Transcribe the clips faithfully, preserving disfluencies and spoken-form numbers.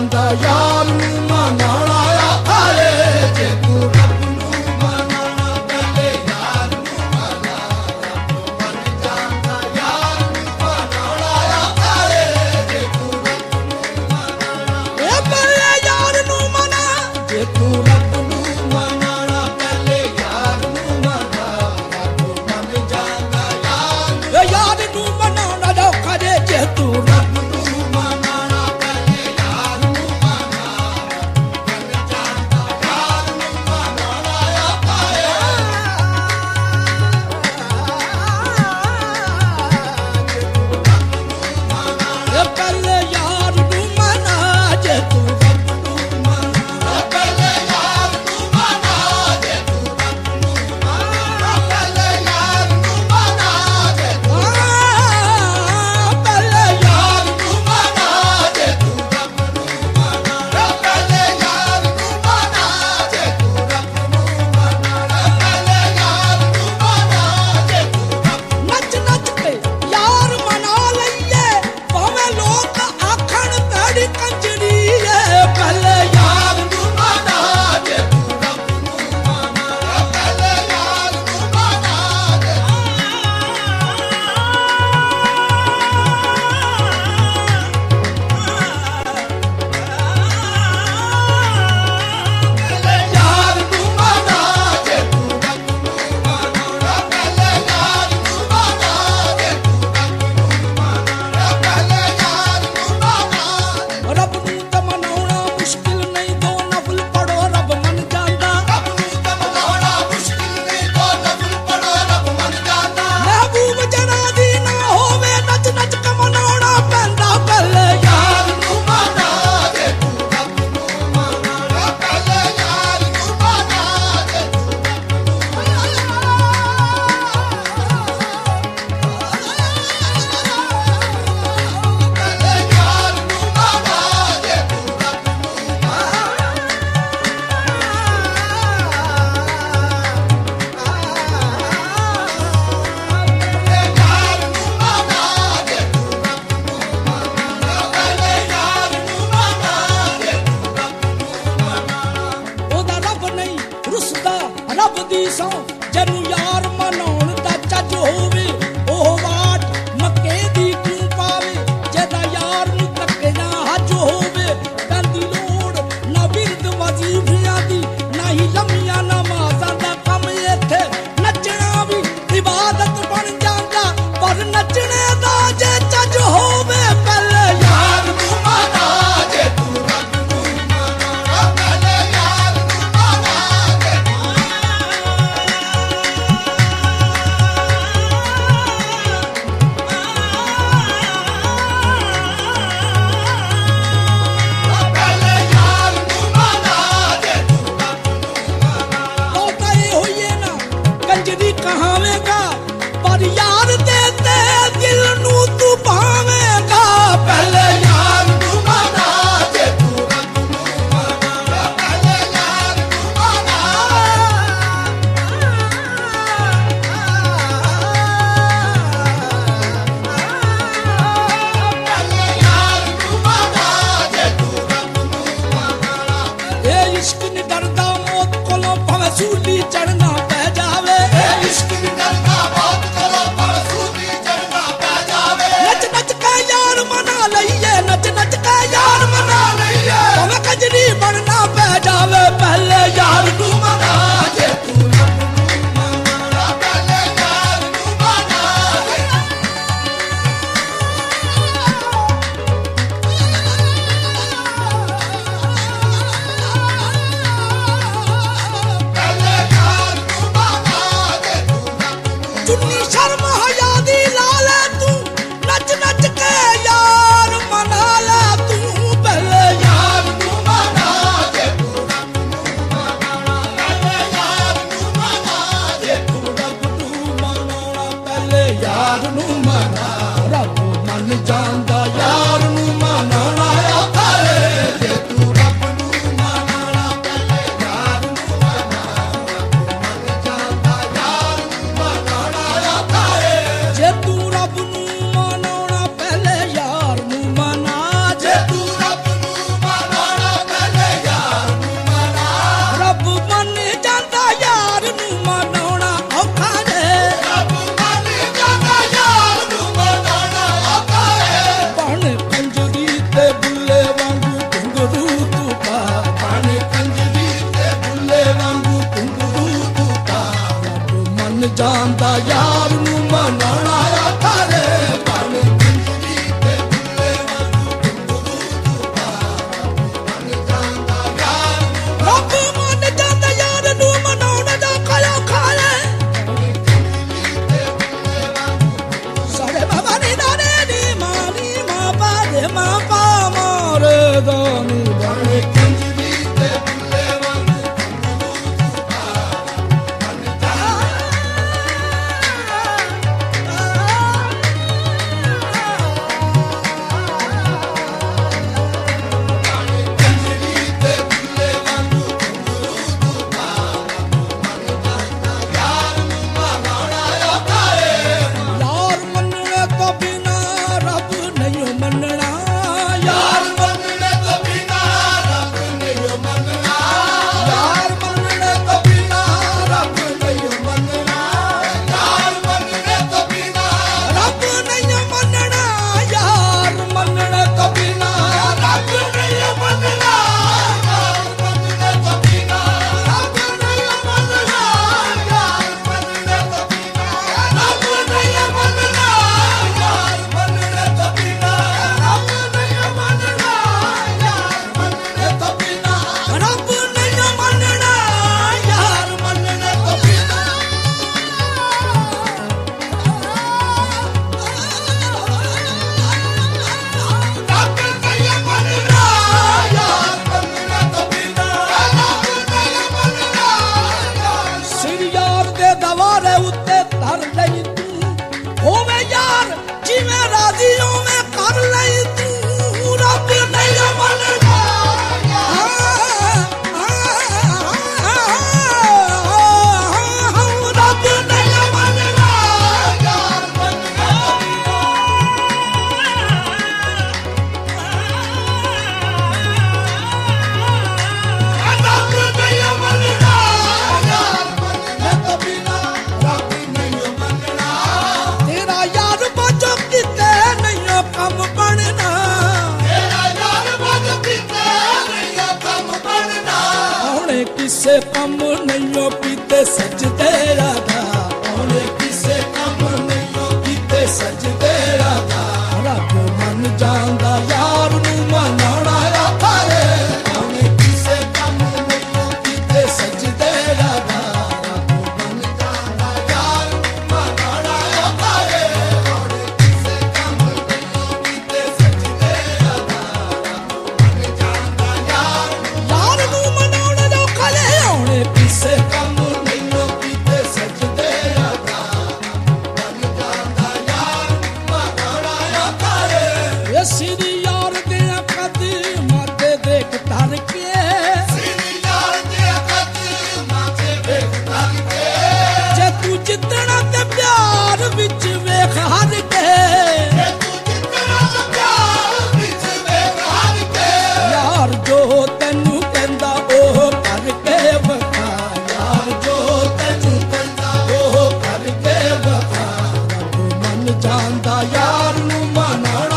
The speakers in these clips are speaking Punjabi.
ਜਾਂਦਾ ਯਾਰ ਨੂੰ ਮਨਾਉਣਾ ਆਏ ਜੇ ਤੂੰ ਰੱਬ ਨੂੰ ਮਨਾਉਣਾ ਪਹਿਲੇ ਯਾਰ ਨੂੰ ਮਨਾ ਰੱਬ ਮੰਨ ਜਾਂਦਾ ਯਾਰ ਨੂੰ ਮਨਾਉਣਾ ਆਏ ਜੇ ਤੂੰ ਰੱਬ ਨੂੰ ਮਨਾਉਣਾ ਇਹ ਪਹਿਲੇ ਯਾਰ ਨੂੰ ਮਨਾ ਜੇ ਤੂੰ ਰੱਬ ਨੂੰ ਮਨਾਉਣਾ ਪਹਿਲੇ ਯਾਰ ਨੂੰ ਮਨਾ ਰੱਬ ਮੰਨ ਜਾਂਦਾ ਯਾਰ ਇਹ ਯਾਰ ਨੂੰ ਮਨਾਉਣਾ ਔਖਾ ਜੇ ਜੇ ਤੂੰ ਰੱਬ ਜਨੂੰ ਯਾਰ ਮਨਾਉਣ ਦਾ ਚੱਜ ਹੋਵੇ ਉਹ ਵਾਟ ਮੱਕੇ ਦੀ ਕਿਉਂ ਪਾਵੇ ਜਿਹਦਾ ਯਾਰ ਨੂੰ ਧੱਕੇ ਨਾ ਹੱਜ ਹੋਵੇ ਪੈਂਦੀ ਲੋੜ ਨਾ ਬਿਰਦ ਵਜ਼ੀਫਿਆਂ ਦੀ ਨਾ ਹੀ ਲੰਮੀਆਂ ਨਮਾਜ਼ਾਂ ਦਾ ਕੰਮ ਇੱਥੇ ਨੱਚਣਾ ਵੀ ਇਬਾਦਤ ਬਣ ਜਾਂਦਾ ਪਰ ਨੱਚਣੇ ਦਾ ਜੇ ਚੱਜ ਹੋਵੇ ਪਹਿਲੇ ਯਾਰ ਨੂੰ ਮਨਾ ਜੇ ਤੂੰ ਰੱਬ ਨੂੰ ਮਨਾਉਣਾ ਪਹਿਲੇ ਯਾਰ ਨੂੰ ਮਨਾ ਕਹਾਵੇਗਾ ਪਰ ਯਾਰ ਦੇ ਤੇ ਦਿਲ ਨੂੰ ਤੂੰ ਭਾਵੇਗਾ ਪਹਿਲੇ ਯਾਰ ਨੂੰ ਮਨਾ ਜੇ ਤੂੰ ਰੱਬ ਨੂੰ ਮਨਾ ਪਹਿਲੇ ਯਾਰ ਨੂੰ ਮਨਾ ਪਹਿਲੇ ਯਾਰ ਨੂੰ ਮਨਾ ਜੇ ਤੂੰ ਰੱਬ ਨੂੰ ਮਨਾ ਇਹ ਇਸ਼ਕ ਨੀ ਡਰਦਾ ਮੌਤ ਕੋਲੋਂ ਭਾਵੇਂ ਸੂਲੀ ਚੜਨਾ ਪੈ ਜਾਵੇ ਇਸ਼ਕ ਦੀ ਡਰਦਾ ਬਹੁਤ ਕਰੋ ਪਰ ਸੂਲੀ ਚੜਨਾ ਪੈ ਜਾਵੇ ਨੱਚ ਨੱਚ ਕੇ ਯਾਰ ਮਨਾ ਲਈਏ ਨੱਚ ਨੱਚ ਕੇ ਯਾਰ ਮਨਾ ਲਈਏ ਭਾਵੇਂ ਕੰਜਰੀ ਬਣਨਾ ਪੈ ਜਾਵੇ ਪਹਿਲੇ ਯਾਰ ਨੂੰ ਮਨਾ ਜੇ ਤੂੰ ਰੱਬ ਨੂੰ ਮਨਾ ਪਹਿਲੇ ਯਾਰ ਨੂੰ ਮਨਾ ਪਹਿਲੇ ਯਾਰ ਕਿਸੇ ਕੰਮ ਨਹੀਂ ਕੀਤੇ ਸਜਦੇ ਰਾਧਾ ਉਹਨੇ ਕਿਸੇ ਕੰਮ ਨਹੀਂ ਕੀਤੇ ਸਜਦੇ ਰਾਧਾ ਰੱਬ ਮਨ ਜਾਂਦਾ ਯਾਰ ਨੂੰ ਮਨਾਉਣਾ ਔਖਾ ਏ ਉਹਨੇ ਕਿਸੇ ਕੰਮ ਨਹੀਂ ਕੀਤੇ ਸਜਦੇ ਰਾਧਾ ਰੱਬ ਮਨ ਜਾਂਦਾ ਯਾਰ ਨੂੰ ਮਨਾਉਣਾ ਔਖਾ ਏ ਉਹਨੇ ਕਿਸੇ ਕੰਮ ਨਹੀਂ ਕੀਤੇ ਸਜਦੇ ਰਾਧਾ ਰੱਬ ਮਨ ਜਾਂਦਾ ਯਾਰ ਯਾਰ ਨੂੰ ਮਨਾਉਣਾ ਔਖਾ ਏ ਉਹਨੇ ਕਿਸੇ ਕੰਮ ਨਹੀਂ ਕੀਤੇ ਸਜਦੇ ਰਾਧਾ ਮਨ ਜਾਂਦਾ ਯਾਰ ਮਨਾਉਣਾ ਔਖਾ ਏ ਸਿਰੀ ਯਾਰ ਦੇ ਕਦਮਾਂ ਤੇ ਦੇਖ ਧਰ ਕੇ ਸਿਰੀ ਯਾਰ ਦੇ ਕਦਮਾਂ ਤੇ ਦੇਖ ਧਰ ਕੇ ਜੇ ਤੂੰ ਜਿੱਤਣਾ ਤੇ ਪਿਆਰ ਵਿੱਚ ਵੇਖ ਹਰ ਕੇ ਜੇ ਤੂੰ ਜਿੱਤਣਾ ਤੇ ਪਿਆਰ ਵਿੱਚ ਵੇਖ ਹਰ ਕੇ ਯਾਰ ਜੋ ਤੈਨੂੰ ਕਹਿੰਦਾ ਉਹ ਕਰਕੇ ਵਖਾ ਯਾਰ ਜੋ ਤੈਨੂੰ ਕਹਿੰਦਾ ਉਹ ਕਰਕੇ ਵਖਾ ਰੱਬ ਮਨ ਜਾਂਦਾ ਯਾਰ ਨੂੰ ਮਨਾਉਣਾ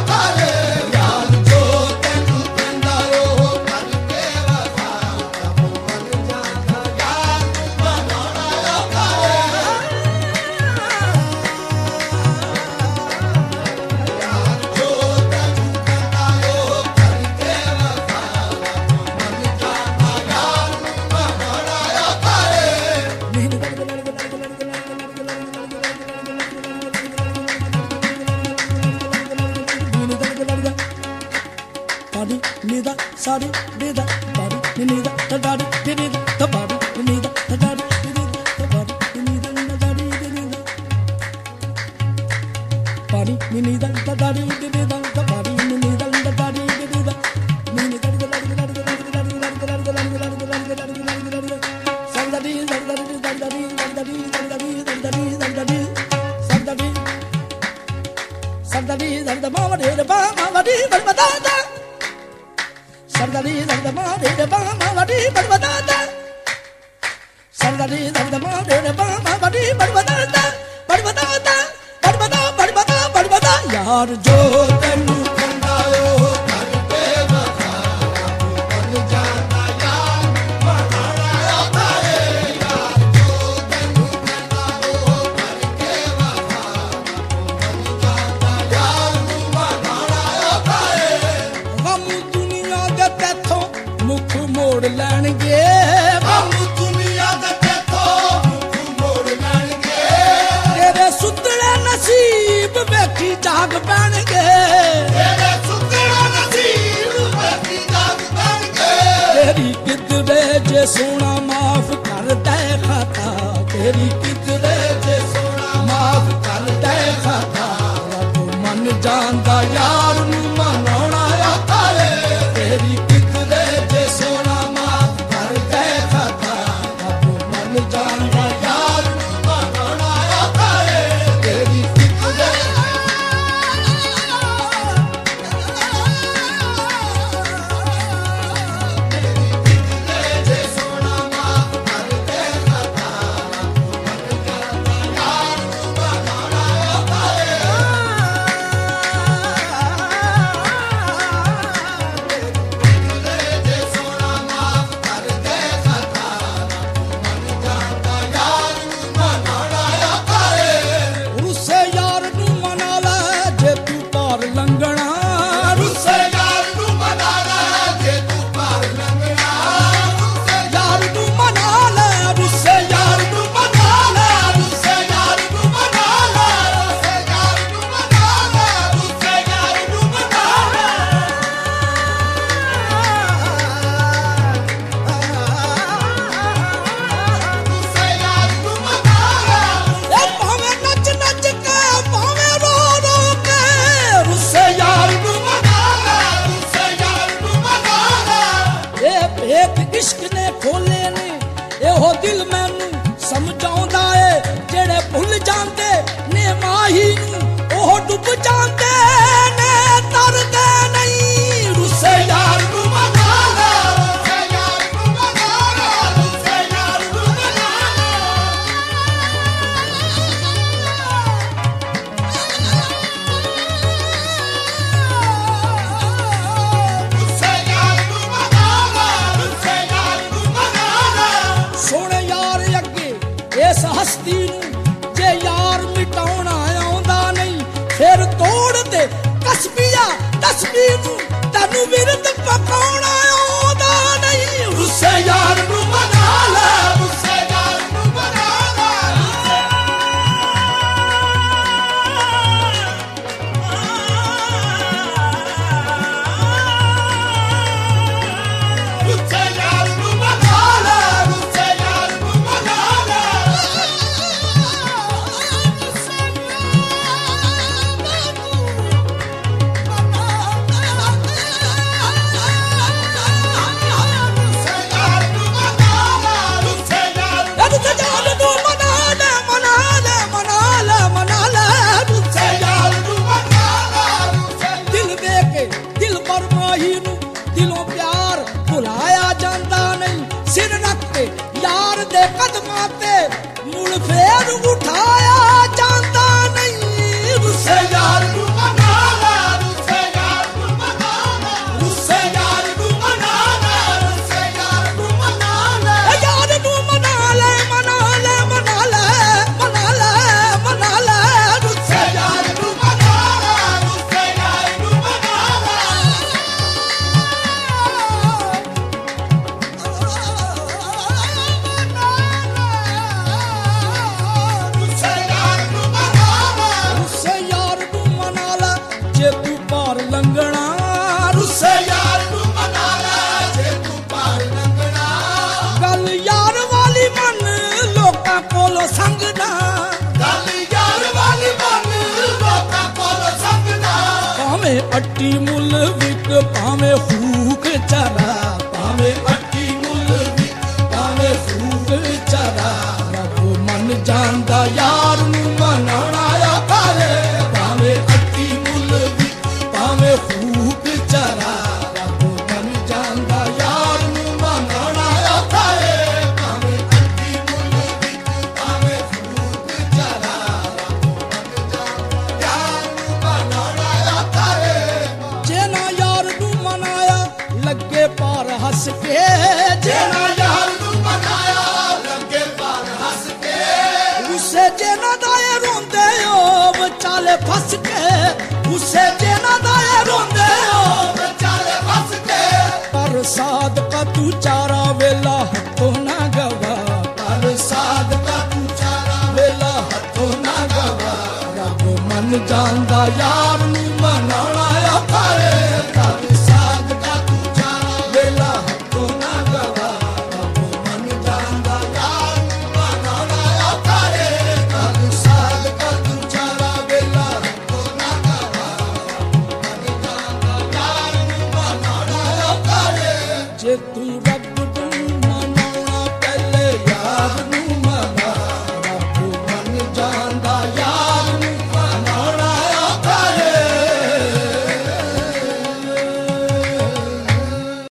nida sari nida bari nida tadari nida tabari nida tadari nida tabari nida nadari nida bari nida tadari nida tabari nida nadari nida nini dari dari dari dari dari dari dari dari sandari sandari sandari sandari sandari sandari sandari sandari sandari mama de ba mama de ba ba da Sardari Sardama de Bama Vadi Badvadada Sardari Sardama de Bama Vadi Badvadada Badvadada Badvada Badvada Badvada Yaar jo tenu kanda oh karke vakha ban jana yaar banana aata hai yaar jo tenu kanda oh karke vakha ban jana yaar banana aata hai hum ਤੈਥੋਂ ਮੁੱਖ ਮੋੜ ਲੈਣਗੇ ਹਮ ਦੁਨੀਆ ਦੇ ਤੈਥੋਂ ਮੁੱਖ ਮੋੜ ਲੈਣਗੇ ਤੇਰੇ ਸੁੱਤਣੇ ਨਸੀਬ ਵੇਖੀ ਜਾਗ ਪੈਣਗੇ ਤੇਰੇ ਸੁੱਤਣੇ ਨਸੀਬ ਵੇਖੀ ਜਾਗ ਪੈਣਗੇ ਤੇਰੀ ਕਿਧਰੇ ਜੇ ਸੋਨਾ ਮਾਫ ਕਰ ਦੇ ਖਾਤਾ ਤੇਰੀ ਕਿਧਰੇ ਜੇ ਸੋਨਾ ਮਾਫ ਕਰ ਦੇ ਖਾਤਾ ਰੱਬ ਮਨ ਜਾਂਦਾ ਯਾਰ ਨੂੰ ਮਨਾਉਣਾ ਔਖਾ ਏ ਤੇਰੀ इश्क ने खोले ने एहो दिल मैनू समझाउंदा ए जेड़े भुल जांदे ने माही नू ओह डुब जांदे ने तरदे नहीं रुसे यार नू मना ला रुसे यार नू मना ला रुसे यार नू मना ला रुसे यार नू मना ला रुसे यार नू मना ਬਸਤੀ ਨੂੰ ਜੇ ਯਾਰ ਮਿਟਾਉਣਾ ਆਉਂਦਾ ਨਹੀਂ ਫਿਰ ਤੋੜ ਦੇ ਕਸਬੀਆ ਤਸਬੀ ਨੂੰ ਤੈਨੂੰ ਵਿਰਦ ਪਕਾਉਣਾ ਆਉਂਦਾ ਨਹੀਂ ਰੁੱਸੇ ਯਾਰ ਨੂੰ ਮਨਾ ਲੈ ਰੁੱਸੇ ਯਾਰ ਨੂੰ ਮਨਾ ਲੈ ਰੁੱਸੇ ਯਾਰ ਨੂੰ ਮਨਾ ਲੈ ਰੁੱਸੇ ਯਾਰ ਨੂੰ ਮਨਾ ਲੈ ਯਾਰ ਦੇ ਕਦਮਾਂ ਤੇ ਮੁੜ ਫੇਰ ਉਠਾਇਆ ਜਾਂਦਾ ਨਹੀਂ ਰੁੱਸੇ ਯਾਰ ਨੂੰ ਮਨਾ ਲੈ ਰੁੱਸੇ ਯਾਰ ਨੂੰ ਮਨਾ ਲੈ ਰੁੱਸੇ ਯਾਰ ਨੂੰ ਮਨਾ ਲੈ ਰੁੱਸੇ ਯਾਰ ਨੂੰ ਮਨਾ ਲੈ ਯਾਰ ਨੂੰ ਮਨਾ ਲੈ ਮਨਾ ਲੈ ਮਨਾ ਲੈ ਮਨਾ ਲੈ ਮਨਾ ਲੈ ਰੁੱਸੇ ਯਾਰ ਨੂੰ ਮਨਾ ਲੈ ਰੁੱਸੇ ਯਾਰ ਨੂੰ ਮਨਾ ਲੈ ਜੇ ਤੂੰ ਪਾਰ ਲੰਘਣਾ ਰੁੱਸੇ ਯਾਰ ਨੂੰ ਮਨਾ ਲੈ ਜੇ ਤੂੰ ਪਾਰ ਲੰਘਣਾ ਗੱਲ ਯਾਰ ਵਾਲੀ ਮੰਨ ਲੋਕਾਂ ਕੋਲੋਂ ਸੰਗਣਾ ਗੱਲ ਯਾਰ ਵਾਲੀ ਮੰਨ ਲੋਕਾਂ ਕੋਲੋਂ ਸੰਗਣਾ ਭਾਵੇਂ ਅੱਟੀ ਮੁੱਲ ਵਿਕ ਭਾਵੇਂ ਫੂਕ ਚਰਾ ਭਾਵੇਂ ਅੱਟੀ ਮੁੱਲ ਵਿਕ ਭਾਵੇਂ ਫੂਕ ਚਰਾ ਰੱਬ ਮੰਨ ਜਾਂਦਾ ਯਾਰ ਨੂੰ ਮਨਾਉਣਾ ਆ ਭਾਵੇਂ ਭਾਵੇਂ ਅੱਟੀ ਮੁੱਲ ਭਾਵੇਂ ਫੂਕ ਚਰਾ ਰੱਬ ਮੰਨ ਜਾਂਦਾ ਯਾਰ ਨੂੰ ਮਨਾਉਣਾ ਔਖਾ ਏ ਭਾਵੇਂ ਅੱਡੀ ਮੁੱਲ ਵਿਕ ਭਾਵੇਂ ਫੂਕ ਚਰਾ ਰੱਬ ਮੰਨ ਜਾਂਦਾ ਯਾਰ ਨੂੰ ਮਨਾਉਣਾ ਔਖਾ ਏ ਜੇ ਨਾ ਯਾਰ ਨੂੰ ਮਨਾਇਆ ਲੱਗੇ ਪਾਰ ਹੱਸ ਕੇ ਜੇ ਨਾ ਯਾਰ ਨੂੰ ਮਨਾਇਆ ਲੱਗੇ ਪਾਰ ਹੱਸ ਕੇ ਉਸੇ ਜੇ ਨਾ ਦਾਏ ਰੋਂਦੇ ਹੋ ਵਿਚਾਲੇ ਫਸ ਕੇ ਉਸੇ ਜੇ ਨਾ ਦਾਏ ਰੋਂਦੇ ਹੋ ਵਿਚਾਲੇ ਫਸ ਕੇ ਪਰ ਸਾਦਕਾ ਤੂੰ ਚਾਰਾ ਵੇਲਾ ਹੱਥੋਂ ਨਾ ਗਵਾ ਪਰ ਸਾਦਕਾ ਤੂੰ ਚਾਰਾ ਵੇਲਾ ਹੱਥੋਂ ਨਾ ਗਵਾ ਰੱਬ ਮੰਨ ਜਾਂਦਾ ਯਾਰ ਨੂੰ ਮਨਾਉਣਾ ਔਖਾ ਏ ਪਰ ਸਾਦਕਾ ਤੂੰ ਚਾਰਾ ਵੇਲਾ ਹੱਥੋਂ ਨਾ ਗਵਾ ਰੱਬ ਮੰਨ ਜਾਂਦਾ ਯਾਰ ਨੂੰ ਮਨਾਉਣਾ ਔਖਾ ਏ ਪਰ ਸਾਦਕਾ ਤੂੰ ਚਾਰਾ ਵੇਲਾ ਹੱਥੋਂ ਨਾ ਗਵਾ ਜੇ ਤੂੰ ਰੱਬ